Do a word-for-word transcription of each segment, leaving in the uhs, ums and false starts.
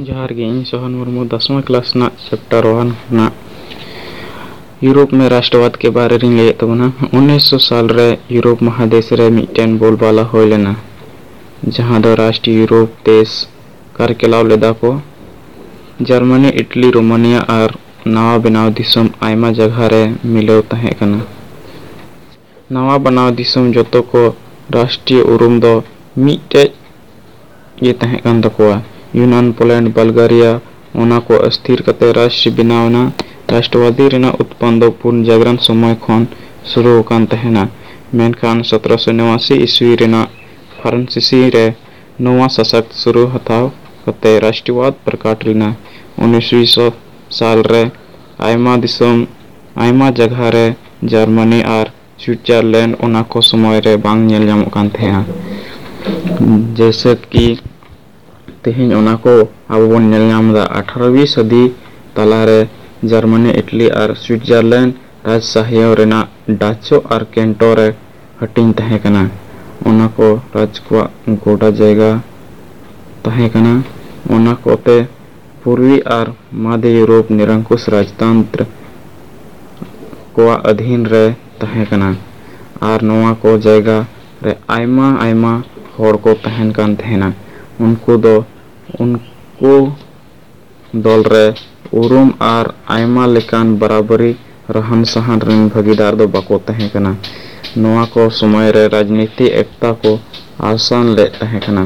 जोहार गे इन सोहन मुर्मू दसवां क्लास ना चैप्टर वन ना यूरोप में राष्ट्रवाद के बारे में लैत तबना उन्नीस सौ साल रे यूरोप महादेश रे मिटन बोलबाला होय लेना जहां दो राष्ट्रीय यूरोप देश कारकेलाव लेदा को जर्मनी इटली रोमानिया और नवा बनाव दिसम आयमा जगह रे मिलव तहे कना। नवा बनाव दिसम जतो को राष्ट्रीय उरुम दो मिटे ये तहे कन तकोआ यूनान पोलैंड बल्गारिया ओना को अस्थिर कते राष्ट्र बनावना राष्ट्रवादी रेना उत्पन्न दो पूर्ण जागरण समय खन शुरू कान तहेना मेनखान सत्रह सौ नवासी ईस्वी रेना फ्रांसीसी रे नवा सशक्त शुरू हताव कते राष्ट्रवाद प्रकाट लेना उन्नीस सौ साल रे आयमा दिसम आयमा जगह रे जर्मनी और स्विट्जरलैंड ओना को समय रे बांग नेल जामो कान तहेना जैसे कि तेहिन ओना को अब बन नेल नाम दा अठारहवीं सदी तलारे जर्मनी इटली और स्विट्जरलैंड राजशाही रेना डाचो और केंटो रे हटिंग तहे कना ओना को राज को गोटा जायगा तहे कना ओना कोते पूर्वी और मध्य यूरोप निरंकुश राजतंत्र को अधीन रे तहे कना और नवा को जायगा रे आयमा आयमा होड़ को तहन कान तहेना उनको दो उनको दल रे उरुम और आयमा लेकान बराबरी रहन सहन रेन भागीदार दो बाको तहे कना नवा को समय रे राजनीति एकता को आसान ले तहे कना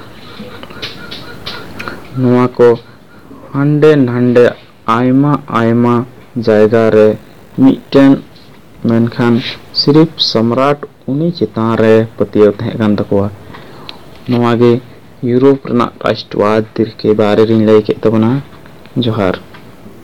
नवा को हंडे नंडे आयमा आयमा जायगा रे मिटन मेनखान सिर्फ सम्राट उनी चितान रे पतियो तहे कन तकोआ नवा गे यूरोप रेना राष्ट्रवाद के बारे में लय के तबना जोहार।